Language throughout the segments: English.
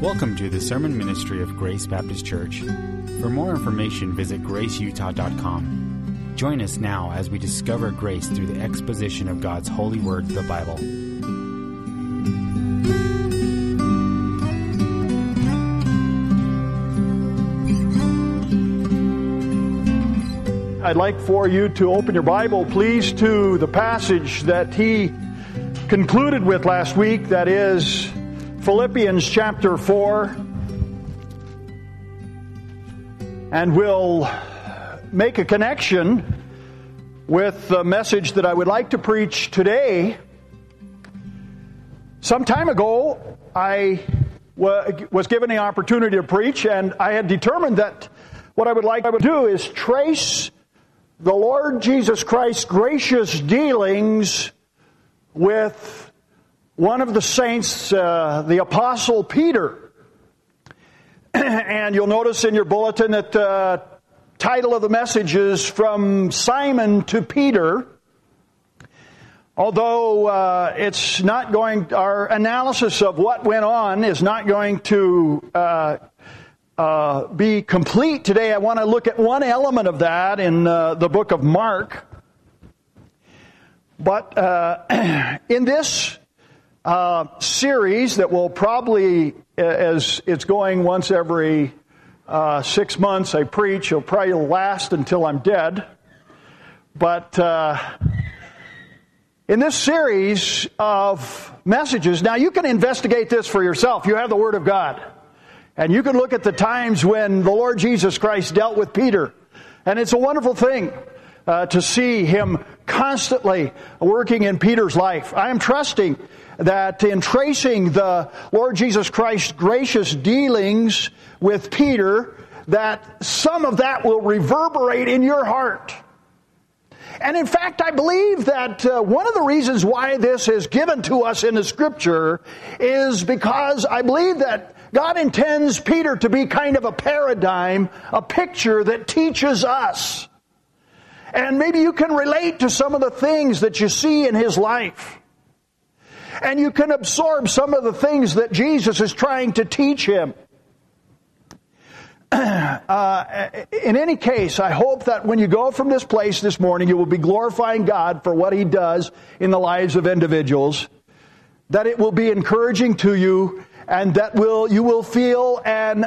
Welcome to the sermon ministry of Grace Baptist Church. For more information, visit graceutah.com. Join us now as we discover grace through the exposition of God's holy word, the Bible. I'd like for you to open your Bible, please, to the passage that he concluded with last week, that is Philippians chapter 4. And we'll make a connection with the message that I would like to preach today. Some time ago, I was given the opportunity to preach, and I had determined that what I would like to do is trace the Lord Jesus Christ's gracious dealings with one of the saints, the Apostle Peter. And you'll notice in your bulletin that the title of the message is From Simon to Peter. Although it's not going, our analysis of what went on is not going to be complete today. I want to look at one element of that in the book of Mark. But in this series that will probably, as it's going once every 6 months, I preach, it'll probably last until I'm dead. But in this series of messages, now you can investigate this for yourself. You have the Word of God. And you can look at the times when the Lord Jesus Christ dealt with Peter. And it's a wonderful thing to see Him constantly working in Peter's life. I am trusting that in tracing the Lord Jesus Christ's gracious dealings with Peter, that some of that will reverberate in your heart. And in fact, I believe that one of the reasons why this is given to us in the Scripture is because I believe that God intends Peter to be kind of a paradigm, a picture that teaches us. And maybe you can relate to some of the things that you see in his life. And you can absorb some of the things that Jesus is trying to teach him. In any case, I hope that when you go from this place this morning, you will be glorifying God for what He does in the lives of individuals, that it will be encouraging to you, and that you will feel an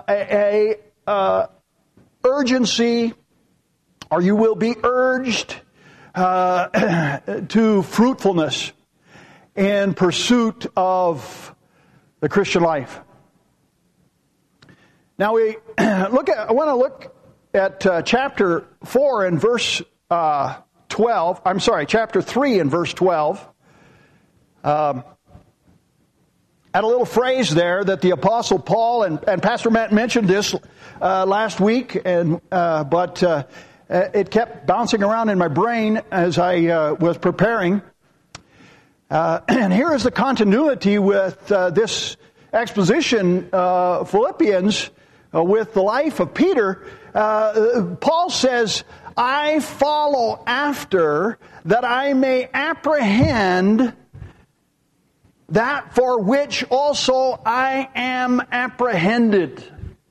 urgency, or you will be urged to fruitfulness in pursuit of the Christian life. Now I want to look at chapter 4 and verse 12. I'm sorry, chapter 3 and verse 12. At a little phrase there that the Apostle Paul, and Pastor Matt mentioned this last week, but it kept bouncing around in my brain as I was preparing. And here is the continuity with this exposition, Philippians, with the life of Peter. Paul says, I follow after that I may apprehend that for which also I am apprehended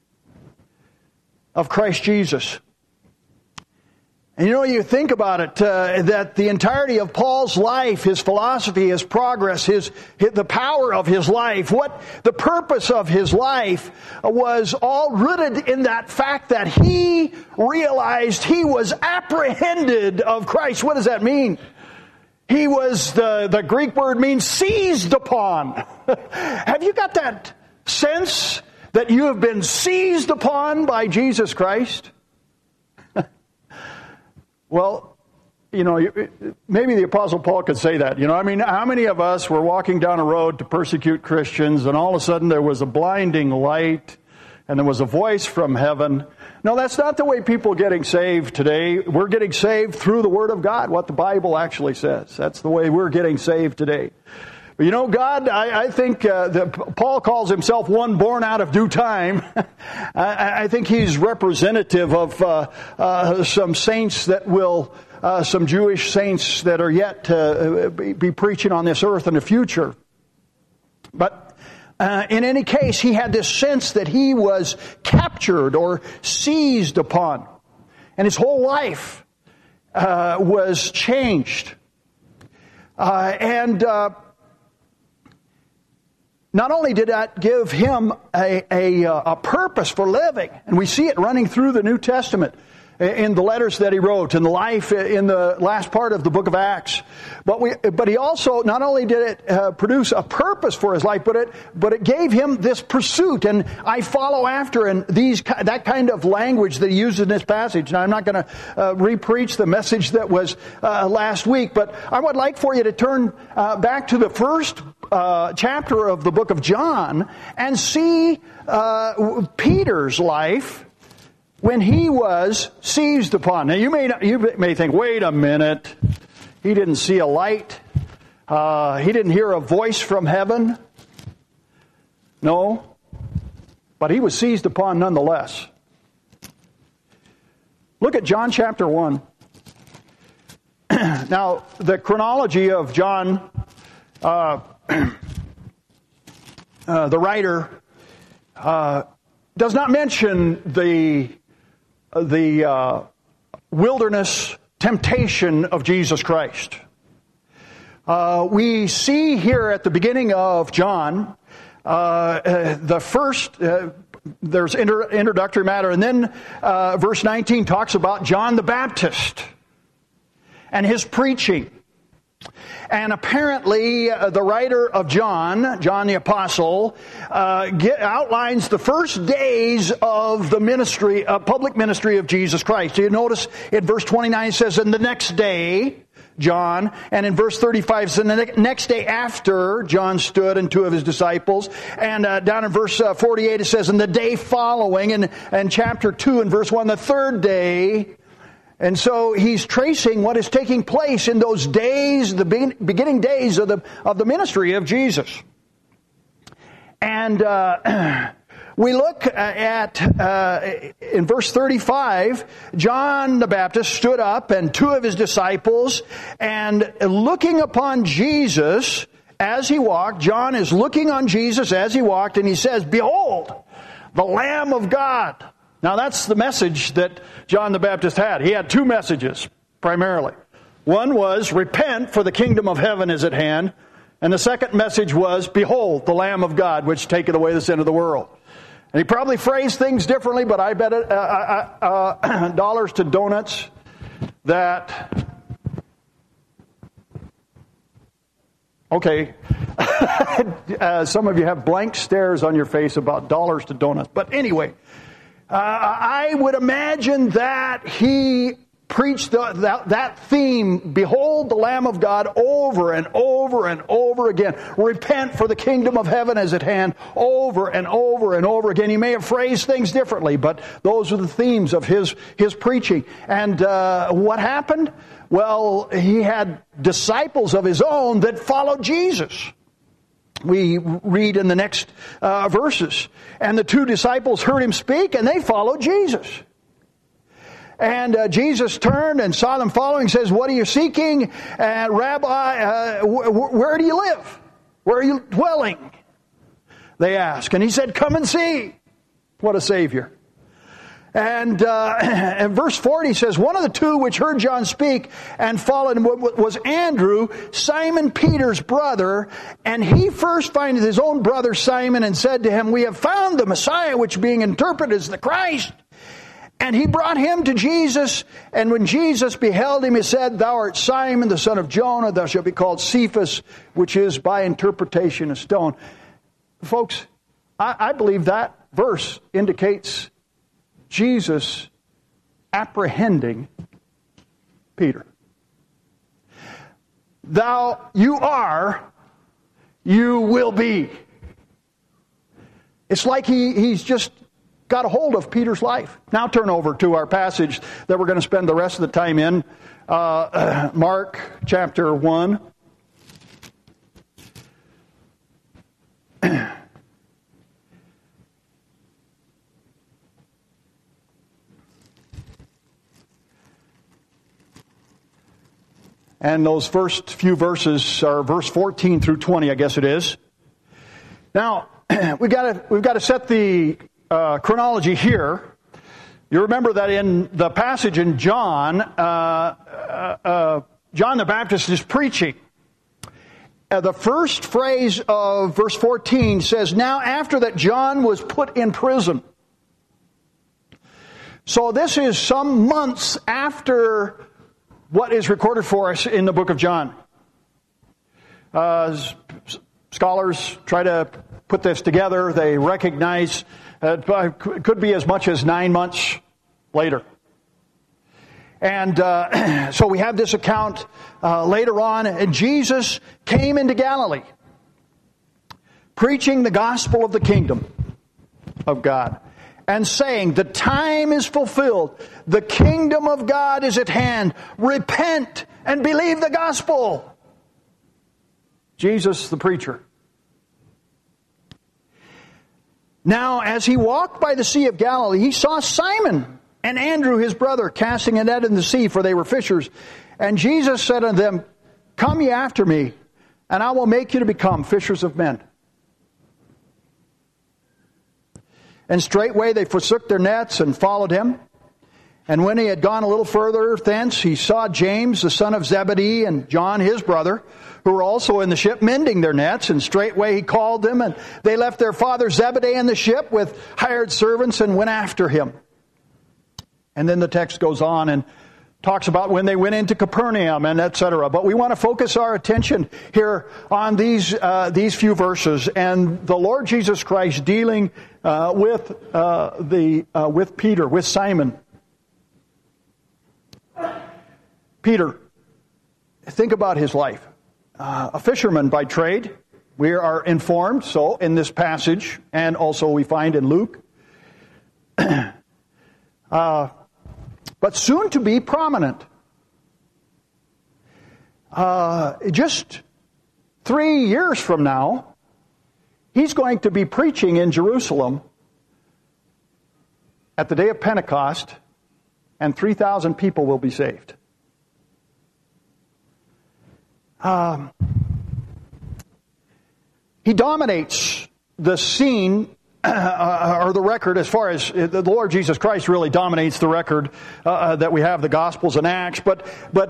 of Christ Jesus. And you think about it, that the entirety of Paul's life, his philosophy, his progress, the power of his life, the purpose of his life was all rooted in that fact that he realized he was apprehended of Christ. What does that mean? He was, the Greek word means seized upon. Have you got that sense that you have been seized upon by Jesus Christ? Well, maybe the Apostle Paul could say that. How many of us were walking down a road to persecute Christians, and all of a sudden there was a blinding light, and there was a voice from heaven? No, that's not the way people are getting saved today. We're getting saved through the Word of God, what the Bible actually says. That's the way we're getting saved today. But God, I think that Paul calls himself one born out of due time. I think he's representative of some saints that will, some Jewish saints that are yet to be preaching on this earth in the future. But In any case, he had this sense that he was captured or seized upon. And his whole life was changed. Not only did that give him a purpose for living, and we see it running through the New Testament in the letters that he wrote, in the life in the last part of the book of Acts. But he also, not only did it produce a purpose for his life, but it gave him this pursuit. And I follow after in that kind of language that he uses in this passage. Now, I'm not going to re-preach the message that was last week, but I would like for you to turn back to the first chapter of the book of John and see Peter's life when he was seized upon. Now you may think, wait a minute, he didn't see a light, he didn't hear a voice from heaven. No, but he was seized upon nonetheless. Look at John chapter 1. Now, the chronology of John, the writer does not mention the wilderness temptation of Jesus Christ. We see here at the beginning of John, the first, there's introductory matter, and then verse 19 talks about John the Baptist and his preaching. And apparently, the writer of John the Apostle, outlines the first days of the ministry, public ministry of Jesus Christ. You notice in verse 29 it says, "And the next day, John," and in verse 35 it says, "And the next day after, John stood and two of his disciples." And down in verse 48 it says, "And the day following," and chapter 2 and verse 1, "the third day." And so he's tracing what is taking place in those days, the beginning days of the ministry of Jesus. And we look at, in verse 35, John the Baptist stood up and two of his disciples, and looking upon Jesus as he walked, John is looking on Jesus as he walked, and he says, "Behold, the Lamb of God." Now that's the message that John the Baptist had. He had two messages, primarily. One was, "Repent, for the kingdom of heaven is at hand." And the second message was, "Behold, the Lamb of God, which taketh away the sin of the world." And he probably phrased things differently, but I bet dollars to donuts that... Okay, some of you have blank stares on your face about dollars to donuts. But anyway... I would imagine that he preached that theme, "Behold the Lamb of God," over and over and over again. "Repent, for the kingdom of heaven is at hand," over and over and over again. He may have phrased things differently, but those are the themes of his preaching. And what happened? Well, he had disciples of his own that followed Jesus. We read in the next verses. "And the two disciples heard him speak, and they followed Jesus. And Jesus turned and saw them following, and says, 'What are you seeking? Rabbi, where do you live? Where are you dwelling?' They ask. And he said, 'Come and see.'" What a Savior. And in verse 40 says, "One of the two which heard John speak and followed him was Andrew, Simon Peter's brother. And he first findeth his own brother Simon and said to him, 'We have found the Messiah,' which being interpreted is the Christ. And he brought him to Jesus. And when Jesus beheld him, he said, 'Thou art Simon, the son of Jonah. Thou shalt be called Cephas,' which is by interpretation a stone." Folks, I believe that verse indicates Jesus apprehending Peter. You are, you will be. It's like he's just got a hold of Peter's life. Now turn over to our passage that we're going to spend the rest of the time in, Mark chapter 1. And those first few verses are verse 14 through 20, I guess it is. Now, we've got to set the chronology here. You remember that in the passage in John, John the Baptist is preaching. The first phrase of verse 14 says, "Now after that John was put in prison." So this is some months after what is recorded for us in the book of John. Scholars try to put this together. They recognize it could be as much as 9 months later. And so we have this account later on. And Jesus came into Galilee, preaching the gospel of the kingdom of God, and saying, "The time is fulfilled. The kingdom of God is at hand. Repent and believe the gospel." Jesus, the preacher. Now, as he walked by the Sea of Galilee, he saw Simon and Andrew, his brother, casting a net in the sea, for they were fishers. And Jesus said unto them, "Come ye after me, and I will make you to become fishers of men." And straightway they forsook their nets and followed him. And when he had gone a little further thence, he saw James, the son of Zebedee, and John, his brother, who were also in the ship mending their nets. And straightway he called them, and they left their father Zebedee in the ship with hired servants and went after him. And then the text goes on and talks about when they went into Capernaum and etc. But we want to focus our attention here on these few verses and the Lord Jesus Christ dealing with Peter, with Simon. Peter, think about his life. A fisherman by trade, we are informed so in this passage, and also we find in Luke. But soon to be prominent. Just 3 years from now, he's going to be preaching in Jerusalem at the day of Pentecost, and 3,000 people will be saved. He dominates the scene or the record, as far as the Lord Jesus Christ really dominates the record that we have, the Gospels and Acts. But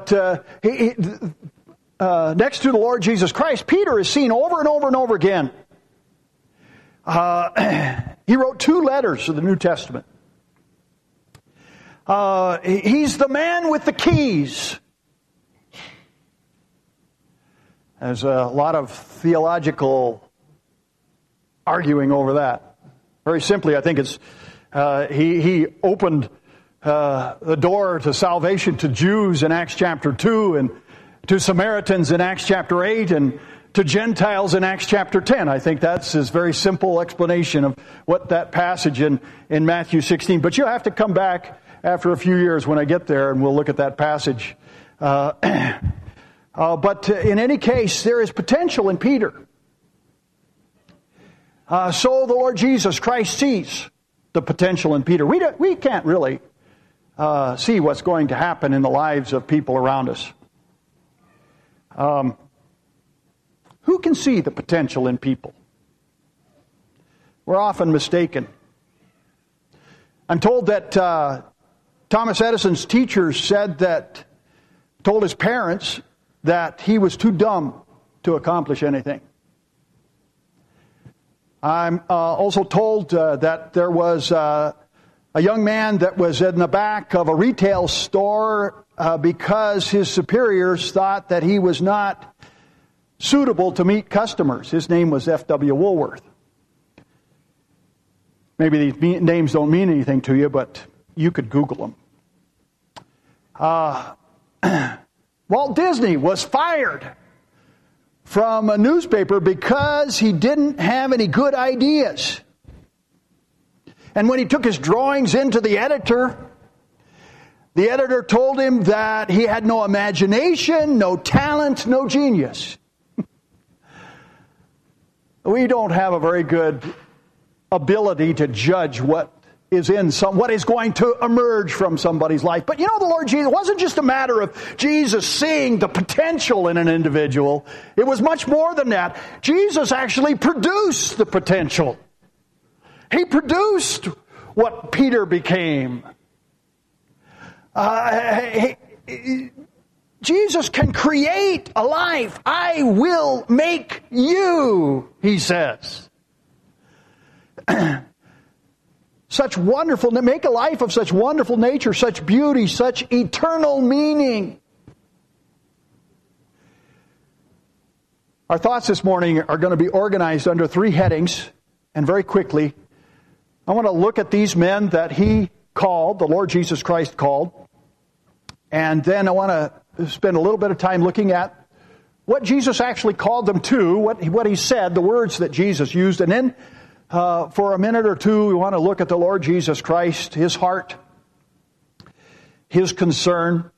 next to the Lord Jesus Christ, Peter is seen over and over and over again. He wrote 2 letters of the New Testament. He's the man with the keys. There's a lot of theological arguing over that. Very simply, I think it's he opened the door to salvation to Jews in Acts chapter 2, and to Samaritans in Acts chapter 8, and to Gentiles in Acts chapter 10. I think that's his very simple explanation of what that passage in Matthew 16. But you'll have to come back after a few years when I get there, and we'll look at that passage. But in any case, there is potential in Peter. So the Lord Jesus Christ sees the potential in Peter. We can't really see what's going to happen in the lives of people around us. Who can see the potential in people? We're often mistaken. I'm told that Thomas Edison's teachers told his parents that he was too dumb to accomplish anything. I'm also told that there was a young man that was in the back of a retail store because his superiors thought that he was not suitable to meet customers. His name was F.W. Woolworth. Maybe these names don't mean anything to you, but you could Google them. Walt Disney was fired from a newspaper because he didn't have any good ideas. And when he took his drawings into the editor told him that he had no imagination, no talent, no genius. We don't have a very good ability to judge what is what is going to emerge from somebody's life. But you know, the Lord Jesus, it wasn't just a matter of Jesus seeing the potential in an individual. It was much more than that. Jesus actually produced the potential. He produced what Peter became. Jesus can create a life. I will make you, he says. Make a life of such wonderful nature, such beauty, such eternal meaning. Our thoughts this morning are going to be organized under 3 headings, and very quickly, I want to look at these men that he called, the Lord Jesus Christ called, and then I want to spend a little bit of time looking at what Jesus actually called them to, what he said, the words that Jesus used, and then for a minute or two, we want to look at the Lord Jesus Christ, his heart, his concern.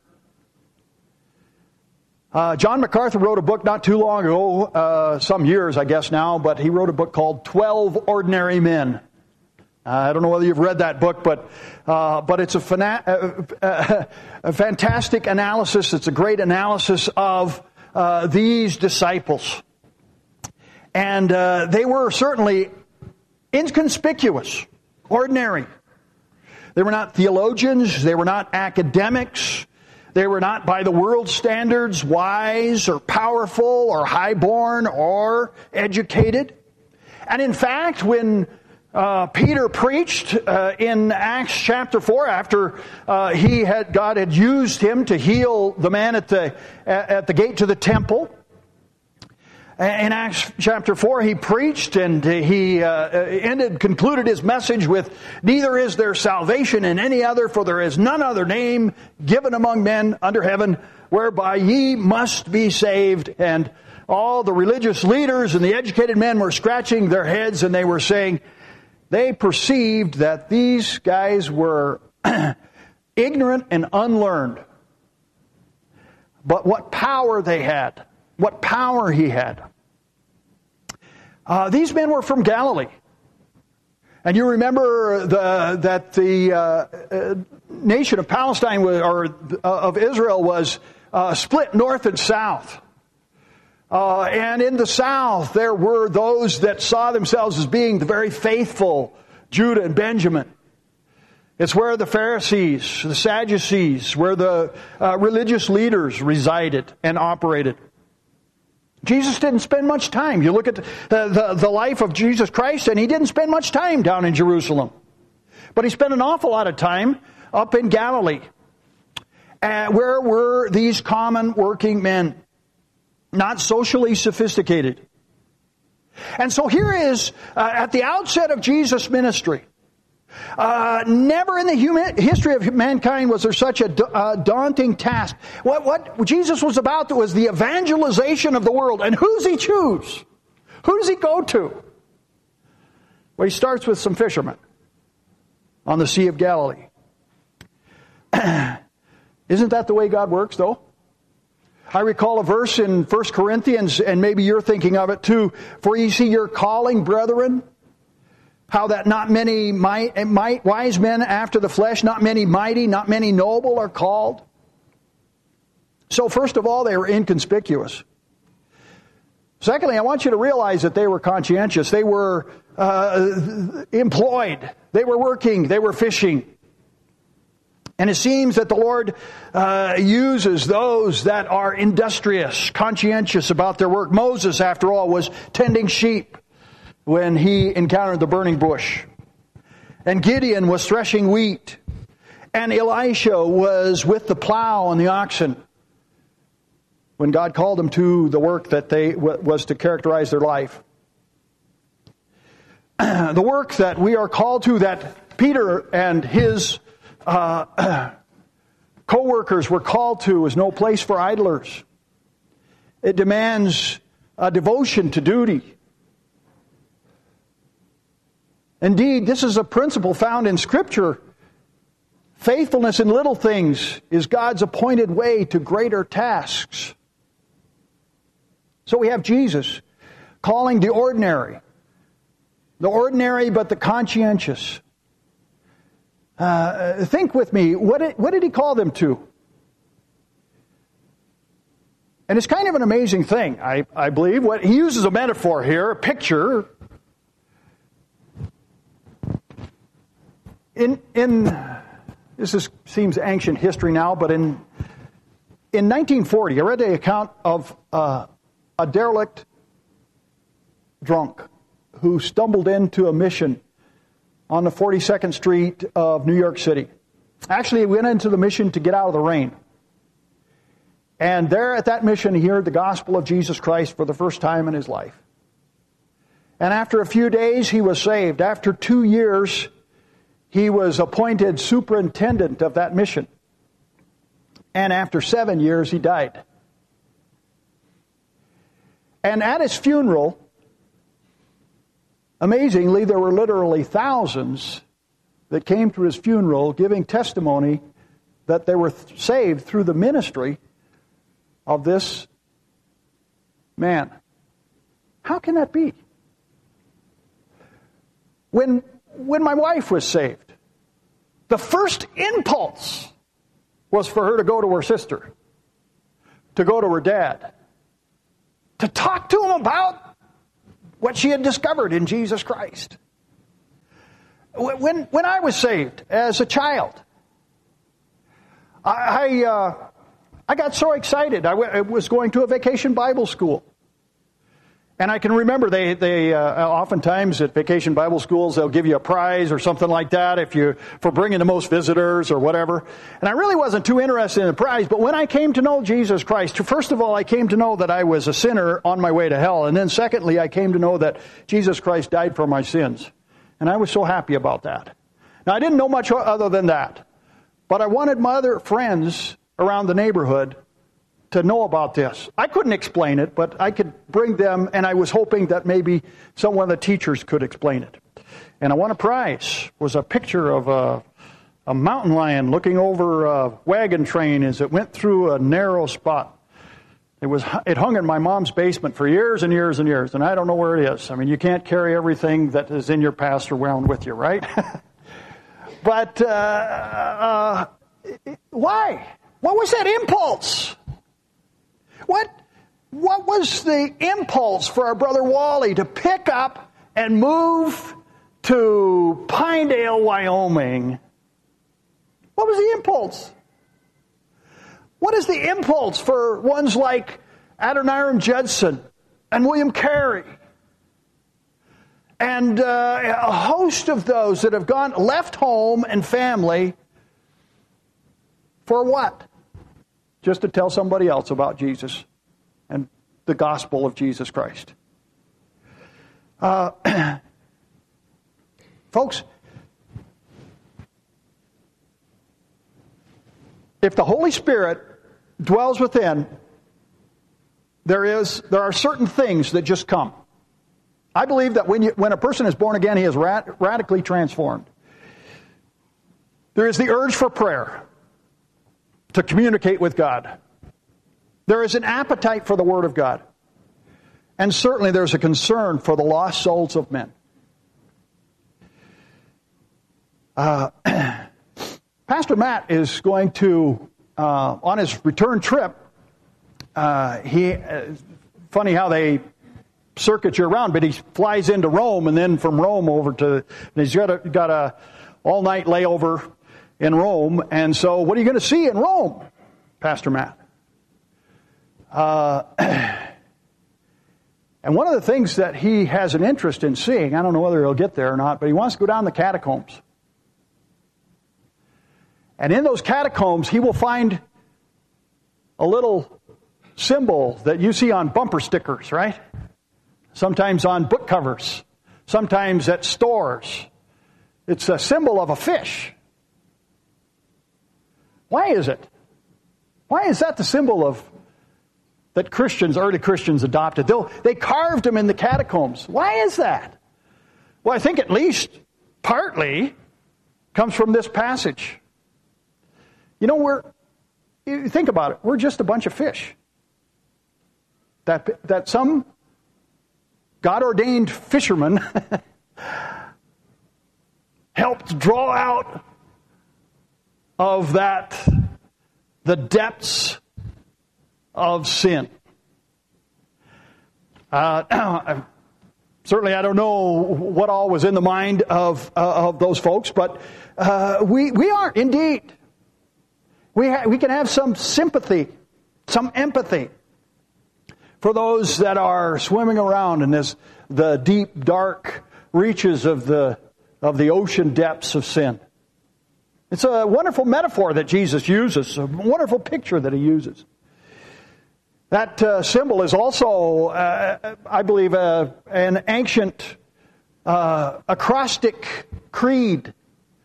John MacArthur wrote a book not too long ago, some years I guess now, but he wrote a book called 12 Ordinary Men. I don't know whether you've read that book, but it's a fantastic analysis. It's a great analysis of these disciples. And they were certainly inconspicuous, ordinary. They were not theologians. They were not academics. They were not, by the world's standards, wise or powerful or highborn or educated. And in fact, when Peter preached in Acts chapter 4, after God had used him to heal the man at the gate to the temple, in Acts chapter 4, he preached and he concluded his message with, "Neither is there salvation in any other, for there is none other name given among men under heaven whereby ye must be saved." And all the religious leaders and the educated men were scratching their heads, and they were saying they perceived that these guys were ignorant and unlearned. But what power they had. What power he had. These men were from Galilee. And you remember that the nation of Palestine of Israel was split north and south. And in the south there were those that saw themselves as being the very faithful Judah and Benjamin. It's where the Pharisees, the Sadducees, where the religious leaders resided and operated. Jesus didn't spend much time. You look at the life of Jesus Christ, and he didn't spend much time down in Jerusalem. But he spent an awful lot of time up in Galilee. Where were these common working men? Not socially sophisticated. And so here is, at the outset of Jesus' ministry, never in the history of mankind was there such a daunting task. What Jesus was about was the evangelization of the world. And who does he choose? Who does he go to? Well, he starts with some fishermen on the Sea of Galilee. Isn't that the way God works, though? I recall a verse in 1 Corinthians, and maybe you're thinking of it too. "For ye see your calling, brethren, how that not many wise men after the flesh, not many mighty, not many noble are called." So first of all, they were inconspicuous. Secondly, I want you to realize that they were conscientious. They were employed. They were working. They were fishing. And it seems that the Lord uses those that are industrious, conscientious about their work. Moses, after all, was tending sheep when he encountered the burning bush. And Gideon was threshing wheat. And Elisha was with the plow and the oxen when God called them to the work that was to characterize their life. The work that we are called to, that Peter and his co-workers were called to, is no place for idlers. It demands a devotion to duty. Indeed, this is a principle found in Scripture. Faithfulness in little things is God's appointed way to greater tasks. So we have Jesus calling the ordinary but the conscientious. Think with me, what did he call them to? And it's kind of an amazing thing, I believe. What he uses a metaphor here, a picture. Seems ancient history now, but in 1940, I read the account of a derelict drunk who stumbled into a mission on the 42nd Street of New York City. Actually, he went into the mission to get out of the rain. And there at that mission, he heard the gospel of Jesus Christ for the first time in his life. And after a few days, he was saved. After 2 years, he was appointed superintendent of that mission. And after 7 years, he died. And at his funeral, amazingly, there were literally thousands that came to his funeral giving testimony that they were saved through the ministry of this man. How can that be? When my wife was saved, the first impulse was for her to go to her sister, to go to her dad, to talk to him about what she had discovered in Jesus Christ. When I was saved as a child, I got so excited. I was going to a vacation Bible school. And I can remember they oftentimes at vacation Bible schools, they'll give you a prize or something like that for bringing the most visitors or whatever. And I really wasn't too interested in the prize, but when I came to know Jesus Christ, first of all, I came to know that I was a sinner on my way to hell. And then secondly, I came to know that Jesus Christ died for my sins. And I was so happy about that. Now, I didn't know much other than that. But I wanted my other friends around the neighborhood to know about this. I couldn't explain it, but I could bring them, and I was hoping that maybe some one of the teachers could explain it. And I won a prize. It was a picture of a mountain lion looking over a wagon train as it went through a narrow spot. It hung in my mom's basement for years and years and years, and I don't know where it is. I mean, you can't carry everything that is in your past around with you, right? But why? What was that impulse? What was the impulse for our brother Wally to pick up and move to Pinedale, Wyoming? What was the impulse? What is the impulse for ones like Adoniram Judson and William Carey and a host of those that have left home and family for what? Just to tell somebody else about Jesus and the gospel of Jesus Christ. Folks, if the Holy Spirit dwells within, there are certain things that just come. I believe that when a person is born again, he is radically transformed. There is the urge for prayer, to communicate with God. There is an appetite for the Word of God. And certainly there's a concern for the lost souls of men. Pastor Matt is going to, on his return trip, funny how they circuit you around, but he flies into Rome and then from Rome over to, he's got a all-night layover in Rome. And so what are you going to see in Rome, Pastor Matt? And one of the things that he has an interest in seeing, I don't know whether he'll get there or not, but he wants to go down the catacombs. And in those catacombs, he will find a little symbol that you see on bumper stickers, right? Sometimes on book covers, sometimes at stores. It's a symbol of a fish. Why is it? Why is that the symbol of that early Christians adopted? They carved them in the catacombs. Why is that? Well, I think at least partly comes from this passage. You know, you think about it. We're just a bunch of fish that some God-ordained fisherman helped draw out of the depths of sin. Certainly, I don't know what all was in the mind of those folks, but we are indeed. We can have some sympathy, some empathy for those that are swimming around in the deep, dark reaches of the ocean depths of sin. It's a wonderful metaphor that Jesus uses, a wonderful picture that he uses. That symbol is also, I believe, an ancient acrostic creed.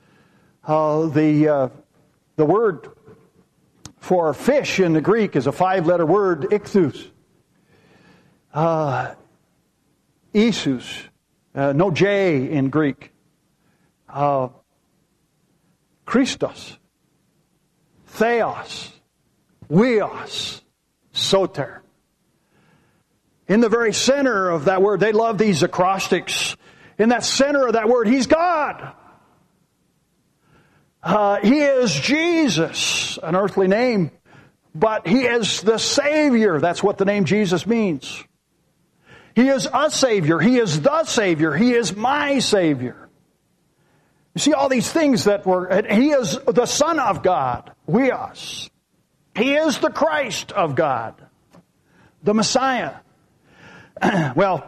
The word for fish in the Greek is a 5-letter word, ichthus. Isus, no J in Greek. Christos, Theos, Weos, Soter. In the very center of that word, they love these acrostics. In that center of that word, He's God. He is Jesus, an earthly name, but He is the Savior. That's what the name Jesus means. He is a Savior. He is the Savior. He is my Savior. You see all these things He is the Son of God, Weos. He is the Christ of God, the Messiah. Well,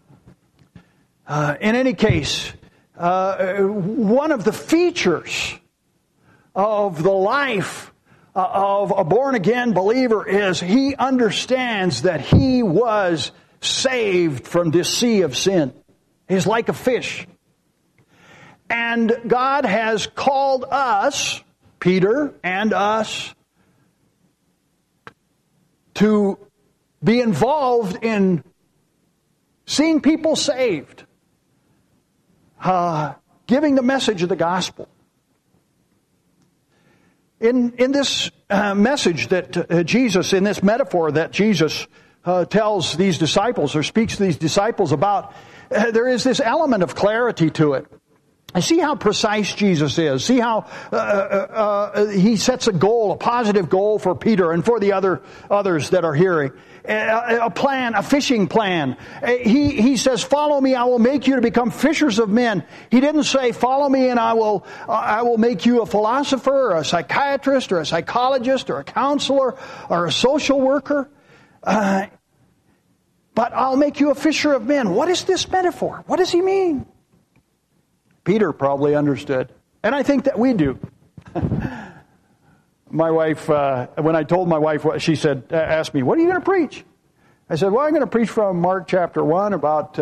in any case, one of the features of the life of a born-again believer is he understands that he was saved from this sea of sin. He's like a fish. And God has called us, Peter and us, to be involved in seeing people saved, giving the message of the gospel. In this message that Jesus, in this metaphor that Jesus tells these disciples or speaks to these disciples about, there is this element of clarity to it. And see how precise Jesus is. See how He sets a goal, a positive goal for Peter and for the others that are hearing. A plan, a fishing plan. He says, "Follow me, I will make you to become fishers of men." He didn't say, "Follow me and I will make you a philosopher or a psychiatrist or a psychologist or a counselor or a social worker." But I'll make you a fisher of men. What is this metaphor? What does He mean? Peter probably understood. And I think that we do. My wife, when I told my wife, she said, asked me, "What are you going to preach?" I said, "Well, I'm going to preach from Mark chapter 1 about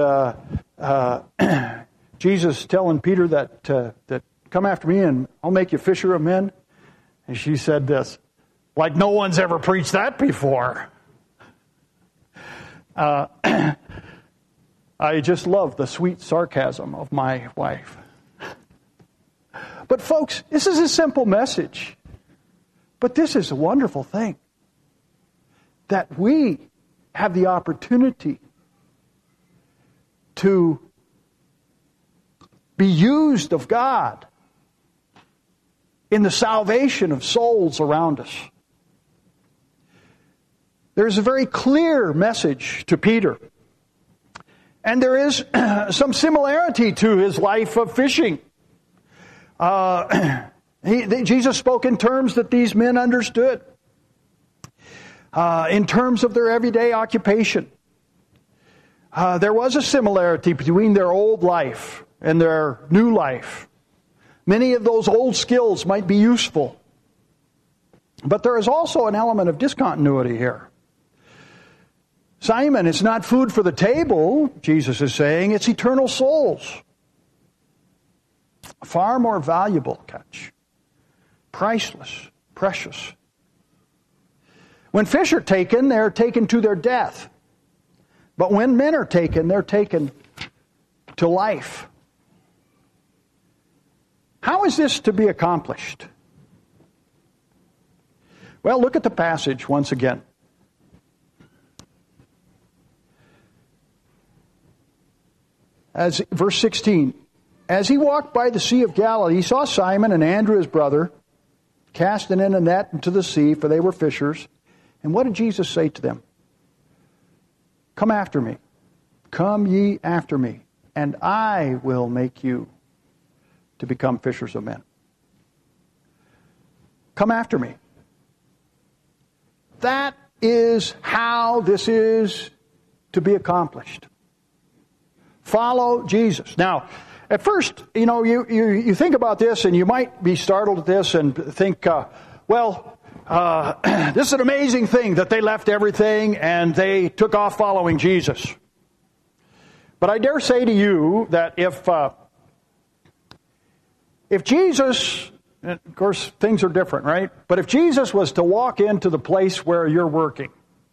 Jesus telling Peter that come after me and I'll make you a fisher of men." And she said this, "Like no one's ever preached that before." I just love the sweet sarcasm of my wife. But folks, this is a simple message. But this is a wonderful thing. That we have the opportunity to be used of God in the salvation of souls around us. There's a very clear message to Peter. And there is some similarity to his life of fishing. Jesus spoke in terms that these men understood, in terms of their everyday occupation. There was a similarity between their old life and their new life. Many of those old skills might be useful, but there is also an element of discontinuity here. Simon, it's not food for the table, Jesus is saying, it's eternal souls. Far more valuable catch. Priceless, precious. When fish are taken, they're taken to their death. But when men are taken, they're taken to life. How is this to be accomplished? Well, look at the passage once again. As verse 16, as he walked by the Sea of Galilee, he saw Simon and Andrew his brother, casting in a net into the sea, for they were fishers. And what did Jesus say to them? Come after me. Come ye after me, and I will make you to become fishers of men. Come after me. That is how this is to be accomplished. Follow Jesus. Now, at first, you think about this and you might be startled at this and think, this is an amazing thing that they left everything and they took off following Jesus. But I dare say to you that if Jesus, and of course things are different, right? But if Jesus was to walk into the place where you're working,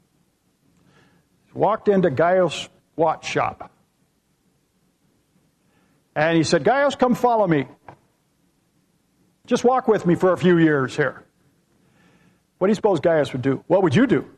walked into Gaius' watch shop, and he said, Gaius, come follow me. Just walk with me for a few years here. What do you suppose Gaius would do? What would you do?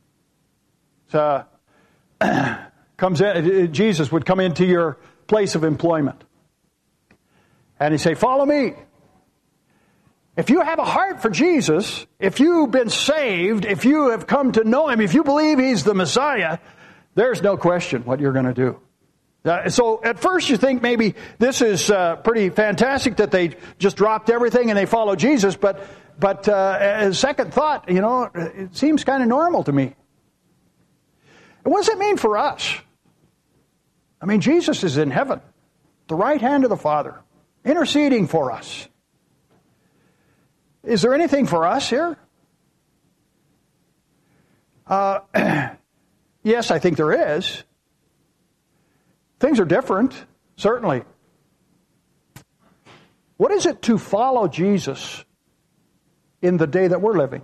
Jesus would come into your place of employment. And he'd say, follow me. If you have a heart for Jesus, if you've been saved, if you have come to know Him, if you believe He's the Messiah, there's no question what you're going to do. So at first you think maybe this is pretty fantastic that they just dropped everything and they followed Jesus, but as second thought, it seems kind of normal to me. And what does it mean for us? I mean, Jesus is in heaven, the right hand of the Father, interceding for us. Is there anything for us here? Yes, I think there is. Things are different, certainly. What is it to follow Jesus in the day that we're living?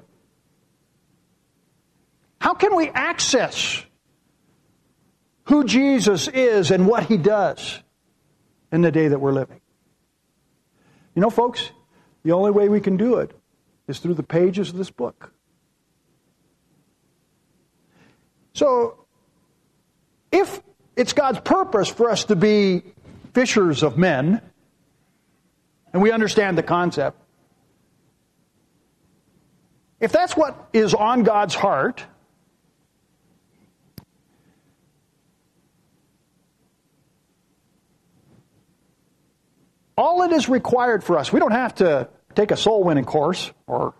How can we access who Jesus is and what He does in the day that we're living? Folks, the only way we can do it is through the pages of this book. So, if it's God's purpose for us to be fishers of men, and we understand the concept, if that's what is on God's heart, all it is required for us, we don't have to take a soul winning course, or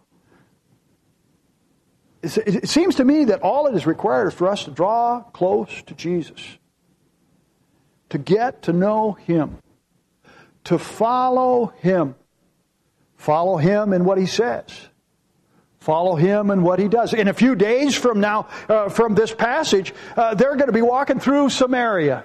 it seems to me that all it is required is for us to draw close to Jesus, to get to know Him, to follow Him in what He says, follow Him in what He does. In a few days from now, from this passage, they're going to be walking through Samaria.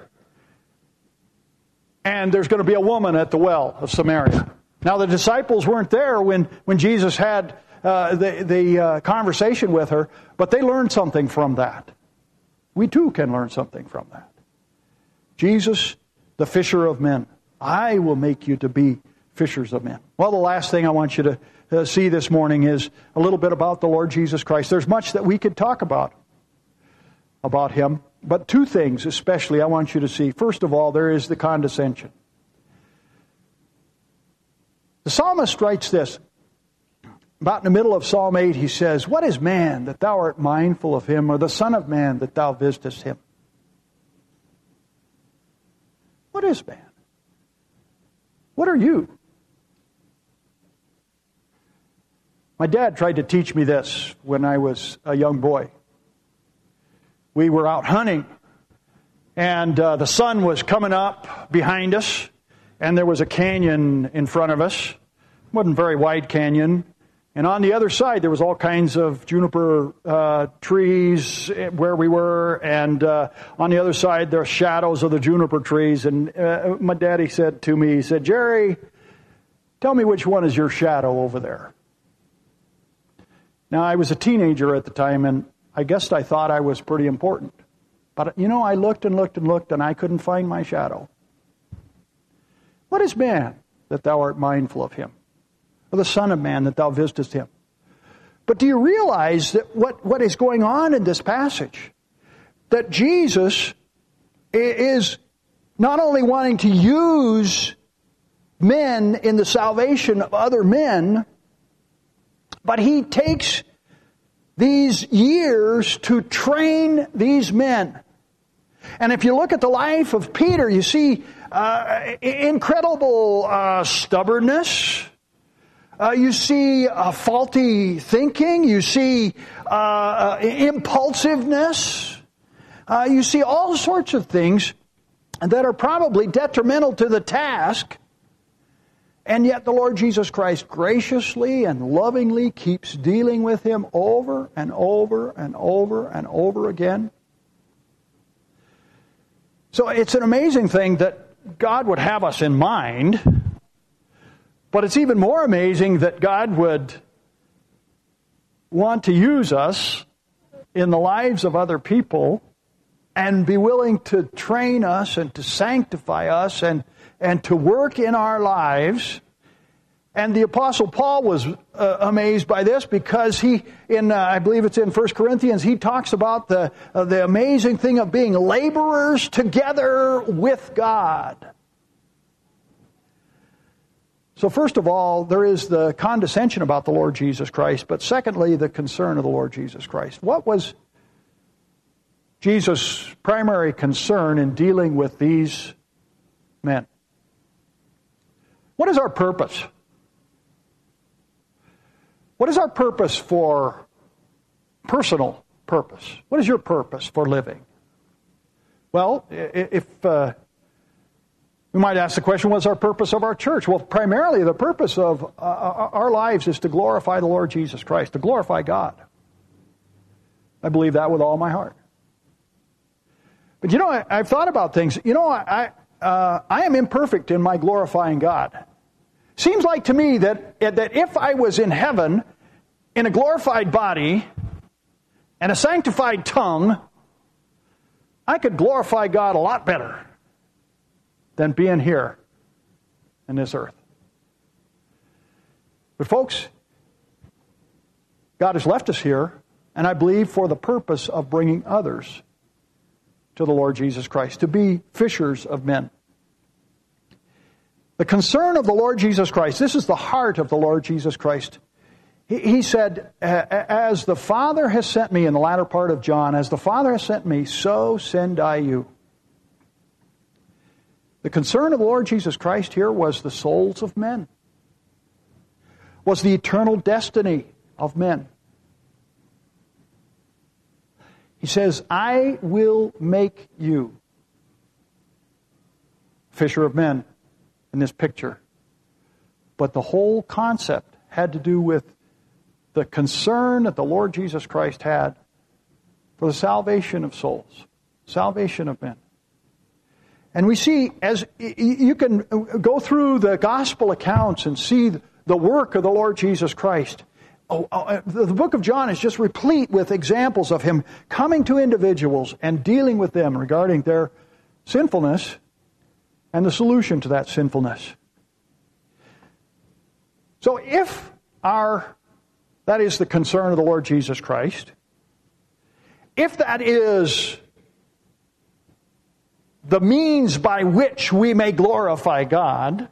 And there's going to be a woman at the well of Samaria. Now, the disciples weren't there when Jesus had the conversation with her, but they learned something from that. We too can learn something from that. Jesus, the fisher of men. I will make you to be fishers of men. Well, the last thing I want you to see this morning is a little bit about the Lord Jesus Christ. There's much that we could talk about Him. But two things especially I want you to see. First of all, there is the condescension. The psalmist writes this. About in the middle of Psalm 8, he says, what is man that thou art mindful of him, or the son of man that thou visitest him? What is man? What are you? My dad tried to teach me this when I was a young boy. We were out hunting, and the sun was coming up behind us, and there was a canyon in front of us. It wasn't a very wide canyon. And on the other side, there was all kinds of juniper trees where we were, and on the other side, there are shadows of the juniper trees. And my daddy said to me, he said, Jerry, tell me which one is your shadow over there. Now, I was a teenager at the time, and I guess I thought I was pretty important. But, I looked and looked and looked, and I couldn't find my shadow. What is man that thou art mindful of him? Or the son of man that thou visitest him? But do you realize that what is going on in this passage? That Jesus is not only wanting to use men in the salvation of other men, But he takes these years to train these men. And if you look at the life of Peter, you see incredible stubbornness. You see faulty thinking. You see impulsiveness. You see all sorts of things that are probably detrimental to the task. And yet the Lord Jesus Christ graciously and lovingly keeps dealing with him over and over and over and over again. So it's an amazing thing that God would have us in mind, but it's even more amazing that God would want to use us in the lives of other people and be willing to train us and to sanctify us and to work in our lives. And the Apostle Paul was amazed by this because I believe it's in 1 Corinthians, he talks about the amazing thing of being laborers together with God. So first of all, there is the condescension about the Lord Jesus Christ, but secondly, the concern of the Lord Jesus Christ. What was Jesus' primary concern in dealing with these men? What is our purpose? What is our purpose for personal purpose? What is your purpose for living? Well, if we might ask the question, what's our purpose of our church? Well, primarily the purpose of our lives is to glorify the Lord Jesus Christ, to glorify God. I believe that with all my heart. But I've thought about things. I am imperfect in my glorifying God. Seems like to me that if I was in heaven in a glorified body and a sanctified tongue, I could glorify God a lot better than being here in this earth. But folks, God has left us here, and I believe for the purpose of bringing others to the Lord Jesus Christ, to be fishers of men. The concern of the Lord Jesus Christ, this is the heart of the Lord Jesus Christ. He said, as the Father has sent me, in the latter part of John, as the Father has sent me, so send I you. The concern of the Lord Jesus Christ here was the souls of men, was the eternal destiny of men. He says, I will make you fisher of men in this picture. But the whole concept had to do with the concern that the Lord Jesus Christ had for the salvation of souls, salvation of men. And we see, as you can go through the gospel accounts and see the work of the Lord Jesus Christ. The book of John is just replete with examples of him coming to individuals and dealing with them regarding their sinfulness and the solution to that sinfulness. So if that is the concern of the Lord Jesus Christ, if that is the means by which we may glorify God,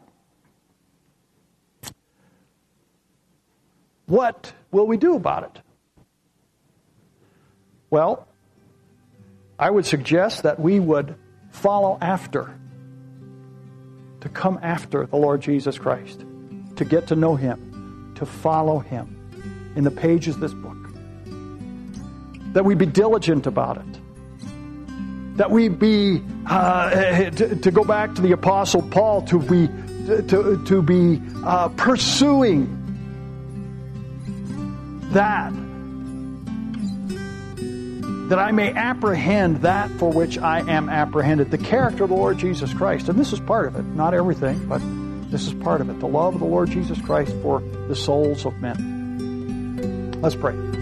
what will we do about it? Well, I would suggest that we would follow after, to come after the Lord Jesus Christ, to get to know Him, to follow Him in the pages of this book. That we be diligent about it. That we be, to go back to the Apostle Paul, to be pursuing that I may apprehend that for which I am apprehended. The character of the Lord Jesus Christ. And this is part of it. Not everything, but this is part of it. The love of the Lord Jesus Christ for the souls of men. Let's pray.